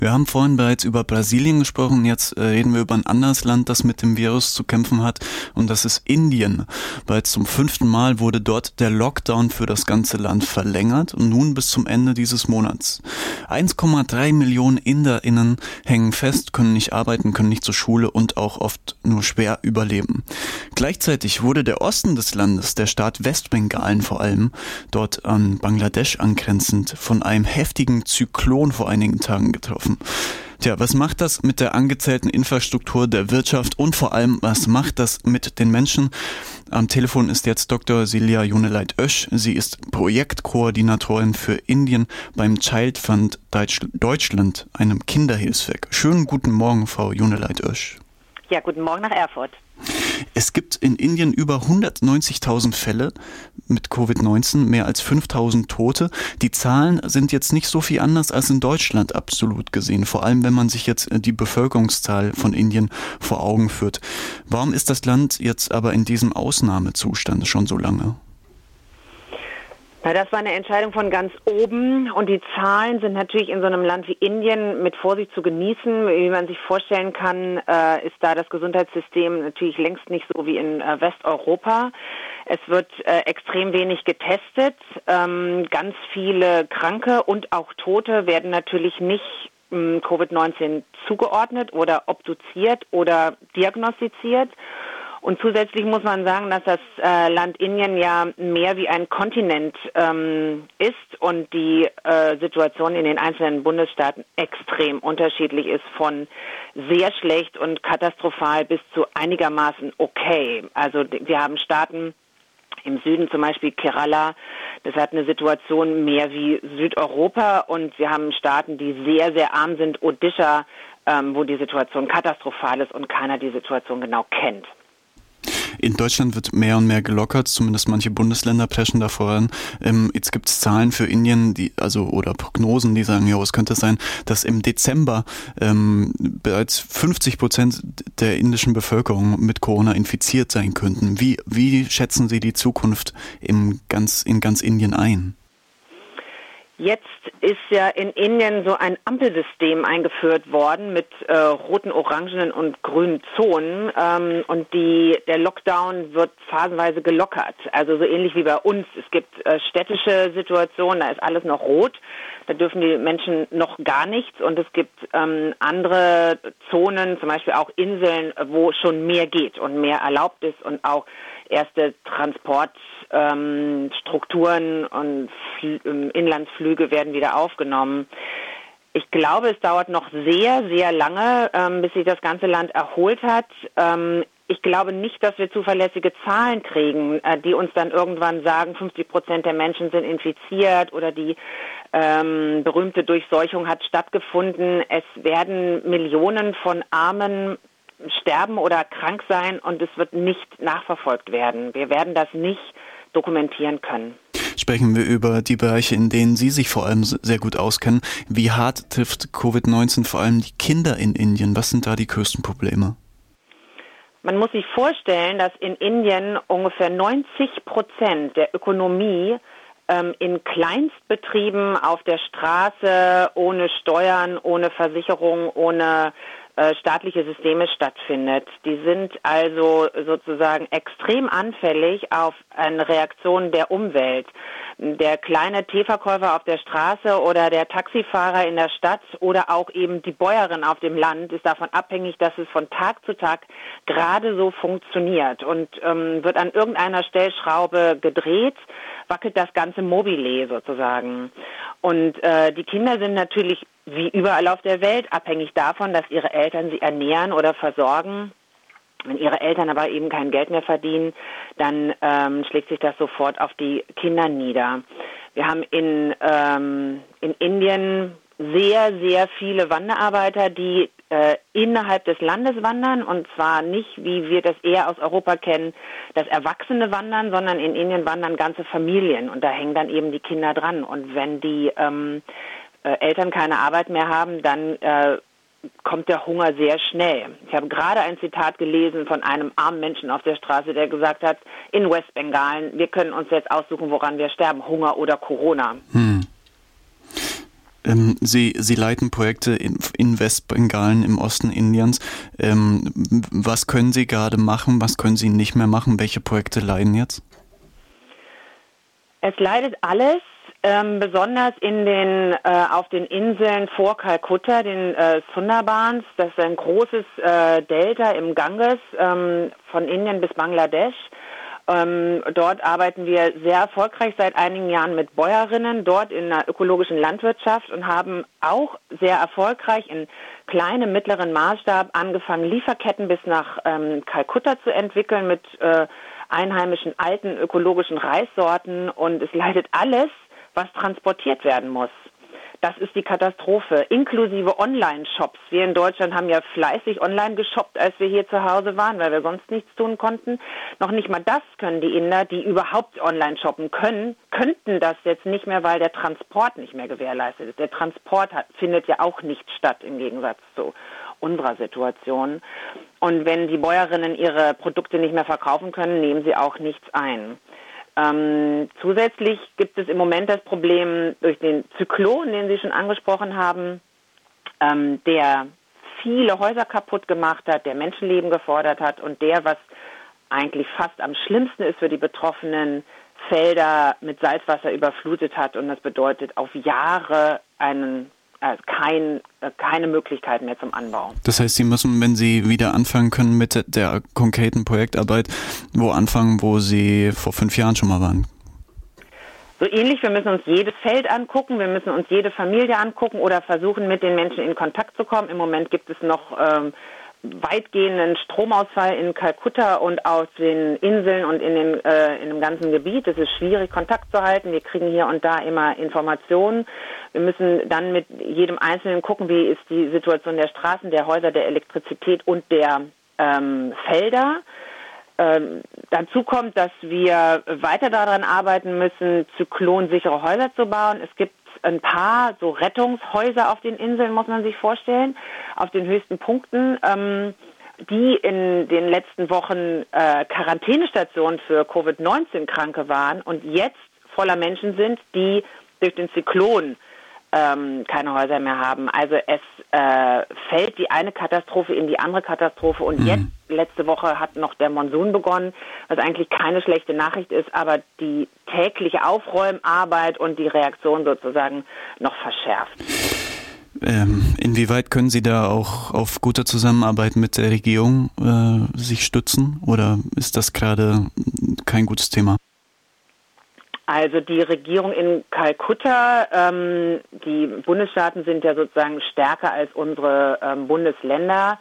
Wir haben vorhin bereits über Brasilien gesprochen, jetzt reden wir über ein anderes Land, das mit dem Virus zu kämpfen hat, und das ist Indien. Bereits zum 5. Mal wurde dort der Lockdown für das ganze Land verlängert und nun bis zum Ende dieses Monats. 1,3 Millionen InderInnen hängen fest, können nicht arbeiten, können nicht zur Schule und auch oft nur schwer überleben. Gleichzeitig wurde der Osten des Landes, der Staat Westbengalen vor allem, dort an Bangladesch angrenzend, von einem heftigen Zyklon vor einigen Tagen getroffen. Tja, was macht das mit der angezählten Infrastruktur der Wirtschaft und vor allem, was macht das mit den Menschen? Am Telefon ist jetzt Dr. Silja Juneleit-Oesch. Sie ist Projektkoordinatorin für Indien beim Child Fund Deutschland, einem Kinderhilfswerk. Schönen guten Morgen, Frau Juneleit-Oesch. Ja, guten Morgen nach Erfurt. Es gibt in Indien über 190.000 Fälle mit Covid-19, mehr als 5.000 Tote. Die Zahlen sind jetzt nicht so viel anders als in Deutschland absolut gesehen, vor allem wenn man sich jetzt die Bevölkerungszahl von Indien vor Augen führt. Warum ist das Land jetzt aber in diesem Ausnahmezustand schon so lange? Na, das war eine Entscheidung von ganz oben und die Zahlen sind natürlich in so einem Land wie Indien mit Vorsicht zu genießen. Wie man sich vorstellen kann, ist da das Gesundheitssystem natürlich längst nicht so wie in Westeuropa. Es wird extrem wenig getestet. Ganz viele Kranke und auch Tote werden natürlich nicht Covid-19 zugeordnet oder obduziert oder diagnostiziert. Und zusätzlich muss man sagen, dass das Land Indien ja mehr wie ein Kontinent ist und die Situation in den einzelnen Bundesstaaten extrem unterschiedlich ist, von sehr schlecht und katastrophal bis zu einigermaßen okay. Also wir haben Staaten im Süden, zum Beispiel Kerala, das hat eine Situation mehr wie Südeuropa, und wir haben Staaten, die sehr, sehr arm sind, Odisha, wo die Situation katastrophal ist und keiner die Situation genau kennt. In Deutschland wird mehr und mehr gelockert, zumindest manche Bundesländer preschen da voran. Jetzt gibt es Zahlen für Indien, oder Prognosen, die sagen, ja, es könnte sein, dass im Dezember bereits 50% der indischen Bevölkerung mit Corona infiziert sein könnten. Wie schätzen Sie die Zukunft in ganz Indien ein? Jetzt ist ja in Indien so ein Ampelsystem eingeführt worden mit roten, orangenen und grünen Zonen, und der Lockdown wird phasenweise gelockert. Also so ähnlich wie bei uns. Es gibt städtische Situationen, da ist alles noch rot, da dürfen die Menschen noch gar nichts, und es gibt andere Zonen, zum Beispiel auch Inseln, wo schon mehr geht und mehr erlaubt ist und auch erste Transportstrukturen und Inlandsflüge werden wieder aufgenommen. Ich glaube, es dauert noch sehr, sehr lange, bis sich das ganze Land erholt hat. Ich glaube nicht, dass wir zuverlässige Zahlen kriegen, die uns dann irgendwann sagen, 50% der Menschen sind infiziert oder die berühmte Durchseuchung hat stattgefunden. Es werden Millionen von Armen sterben oder krank sein, und es wird nicht nachverfolgt werden. Wir werden das nicht dokumentieren können. Sprechen wir über die Bereiche, in denen Sie sich vor allem sehr gut auskennen. Wie hart trifft Covid-19 vor allem die Kinder in Indien? Was sind da die größten Probleme? Man muss sich vorstellen, dass in Indien ungefähr 90% der Ökonomie in Kleinstbetrieben auf der Straße, ohne Steuern, ohne Versicherung, ohne staatliche Systeme stattfindet. Die sind also sozusagen extrem anfällig auf eine Reaktion der Umwelt. Der kleine Teeverkäufer auf der Straße oder der Taxifahrer in der Stadt oder auch eben die Bäuerin auf dem Land ist davon abhängig, dass es von Tag zu Tag gerade so funktioniert, und wird an irgendeiner Stellschraube gedreht, wackelt das ganze Mobile sozusagen. Und die Kinder sind natürlich wie überall auf der Welt abhängig davon, dass ihre Eltern sie ernähren oder versorgen. Wenn ihre Eltern aber eben kein Geld mehr verdienen, dann schlägt sich das sofort auf die Kinder nieder. Wir haben in Indien sehr, sehr viele Wanderarbeiter, die innerhalb des Landes wandern, und zwar nicht, wie wir das eher aus Europa kennen, das Erwachsene wandern, sondern in Indien wandern ganze Familien, und da hängen dann eben die Kinder dran. Und wenn die Eltern keine Arbeit mehr haben, dann kommt der Hunger sehr schnell. Ich habe gerade ein Zitat gelesen von einem armen Menschen auf der Straße, der gesagt hat, in Westbengalen, wir können uns jetzt aussuchen, woran wir sterben, Hunger oder Corona. Sie leiten Projekte in Westbengalen im Osten Indiens. Was können Sie gerade machen? Was können Sie nicht mehr machen? Welche Projekte leiden jetzt? Es leidet alles, besonders auf den Inseln vor Kalkutta, den Sundarbans. Das ist ein großes Delta im Ganges von Indien bis Bangladesch. Dort arbeiten wir sehr erfolgreich seit einigen Jahren mit Bäuerinnen dort in der ökologischen Landwirtschaft und haben auch sehr erfolgreich in kleinem, mittleren Maßstab angefangen, Lieferketten bis nach Kalkutta zu entwickeln mit einheimischen alten ökologischen Reissorten, und es leidet alles, was transportiert werden muss. Das ist die Katastrophe, inklusive Online-Shops. Wir in Deutschland haben ja fleißig online geshoppt, als wir hier zu Hause waren, weil wir sonst nichts tun konnten. Noch nicht mal das können die Inder, die überhaupt online shoppen können, könnten das jetzt nicht mehr, weil der Transport nicht mehr gewährleistet ist. Der Transport findet ja auch nicht statt im Gegensatz zu unserer Situation. Und wenn die Bäuerinnen ihre Produkte nicht mehr verkaufen können, nehmen sie auch nichts ein. Zusätzlich gibt es im Moment das Problem durch den Zyklon, den Sie schon angesprochen haben, der viele Häuser kaputt gemacht hat, der Menschenleben gefordert hat und der, was eigentlich fast am schlimmsten ist für die Betroffenen, Felder mit Salzwasser überflutet hat, und das bedeutet auf Jahre keine Möglichkeit mehr zum Anbau. Das heißt, Sie müssen, wenn Sie wieder anfangen können mit der konkreten Projektarbeit, wo anfangen, wo Sie vor 5 Jahren schon mal waren? So ähnlich, wir müssen uns jedes Feld angucken, wir müssen uns jede Familie angucken oder versuchen, mit den Menschen in Kontakt zu kommen. Im Moment gibt es noch weitgehenden Stromausfall in Kalkutta und auf den Inseln und in dem ganzen Gebiet. Es ist schwierig, Kontakt zu halten. Wir kriegen hier und da immer Informationen. Wir müssen dann mit jedem Einzelnen gucken, wie ist die Situation der Straßen, der Häuser, der Elektrizität und der Felder. Dazu kommt, dass wir weiter daran arbeiten müssen, zyklonsichere Häuser zu bauen. Es gibt ein paar so Rettungshäuser auf den Inseln, muss man sich vorstellen, auf den höchsten Punkten, die in den letzten Wochen Quarantänestationen für Covid-19-Kranke waren und jetzt voller Menschen sind, die durch den Zyklon keine Häuser mehr haben. Also es fällt die eine Katastrophe in die andere Katastrophe, und jetzt, letzte Woche, hat noch der Monsun begonnen, was eigentlich keine schlechte Nachricht ist, aber die tägliche Aufräumarbeit und die Reaktion sozusagen noch verschärft. Inwieweit können Sie da auch auf gute Zusammenarbeit mit der Regierung sich stützen, oder ist das gerade kein gutes Thema? Also die Regierung in Kalkutta, die Bundesstaaten sind ja sozusagen stärker als unsere Bundesländer.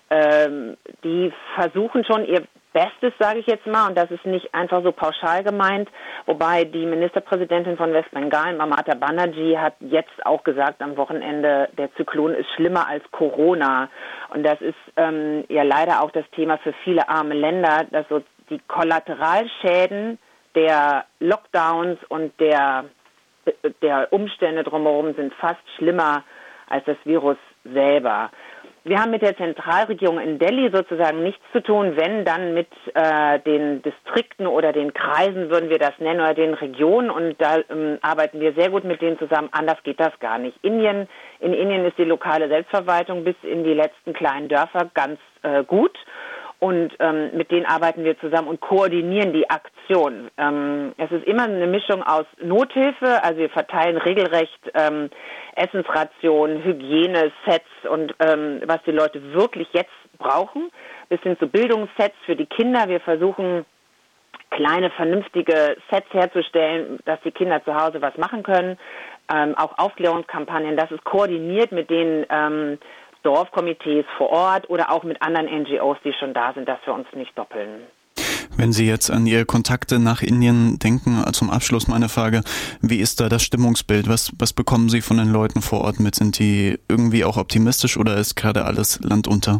Die versuchen schon ihr Bestes, sage ich jetzt mal, und das ist nicht einfach so pauschal gemeint, wobei die Ministerpräsidentin von Westbengalen, Mamata Banerjee, hat jetzt auch gesagt am Wochenende, der Zyklon ist schlimmer als Corona. Und das ist ja leider auch das Thema für viele arme Länder, dass so die Kollateralschäden der Lockdowns und der Umstände drumherum sind fast schlimmer als das Virus selber. Wir haben mit der Zentralregierung in Delhi sozusagen nichts zu tun, wenn dann mit den Distrikten oder den Kreisen, würden wir das nennen, oder den Regionen, und da arbeiten wir sehr gut mit denen zusammen. Anders geht das gar nicht. In Indien ist die lokale Selbstverwaltung bis in die letzten kleinen Dörfer ganz gut. Und mit denen arbeiten wir zusammen und koordinieren die Aktion. Es ist immer eine Mischung aus Nothilfe, also wir verteilen regelrecht Essensrationen, Hygienesets und was die Leute wirklich jetzt brauchen, bis hin zu Bildungssets für die Kinder. Wir versuchen, kleine, vernünftige Sets herzustellen, dass die Kinder zu Hause was machen können. Auch Aufklärungskampagnen, das ist koordiniert mit den Dorfkomitees vor Ort oder auch mit anderen NGOs, die schon da sind, dass wir uns nicht doppeln. Wenn Sie jetzt an Ihre Kontakte nach Indien denken, zum Abschluss meine Frage, wie ist da das Stimmungsbild? Was bekommen Sie von den Leuten vor Ort mit? Sind die irgendwie auch optimistisch oder ist gerade alles Land unter?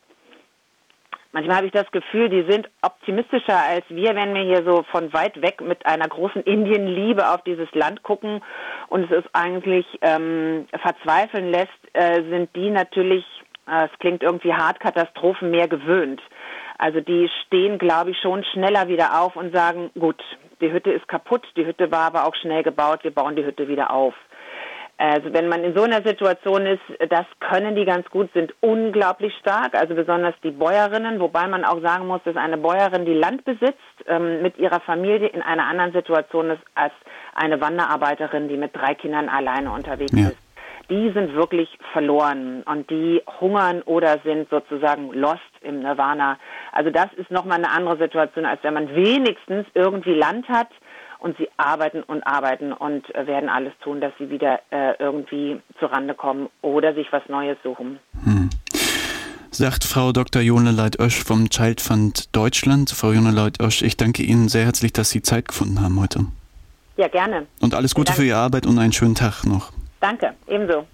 Manchmal habe ich das Gefühl, die sind optimistischer als wir, wenn wir hier so von weit weg mit einer großen Indienliebe auf dieses Land gucken und es ist eigentlich verzweifeln lässt, sind die natürlich, es klingt irgendwie hart, Katastrophen mehr gewöhnt. Also die stehen, glaube ich, schon schneller wieder auf und sagen, gut, die Hütte ist kaputt, die Hütte war aber auch schnell gebaut, wir bauen die Hütte wieder auf. Also wenn man in so einer Situation ist, das können die ganz gut, sind unglaublich stark, also besonders die Bäuerinnen, wobei man auch sagen muss, dass eine Bäuerin, die Land besitzt, mit ihrer Familie in einer anderen Situation ist als eine Wanderarbeiterin, die mit 3 Kindern alleine unterwegs ist. Die sind wirklich verloren und die hungern oder sind sozusagen lost im Nirvana. Also das ist nochmal eine andere Situation, als wenn man wenigstens irgendwie Land hat und sie arbeiten und werden alles tun, dass sie wieder irgendwie zurande kommen oder sich was Neues suchen. Sagt Frau Dr. Joneleit-Oesch vom Child Fund Deutschland. Frau Joneleit-Oesch, ich danke Ihnen sehr herzlich, dass Sie Zeit gefunden haben heute. Ja, gerne. Und alles Gute für Ihre Arbeit und einen schönen Tag noch. Danke, ebenso.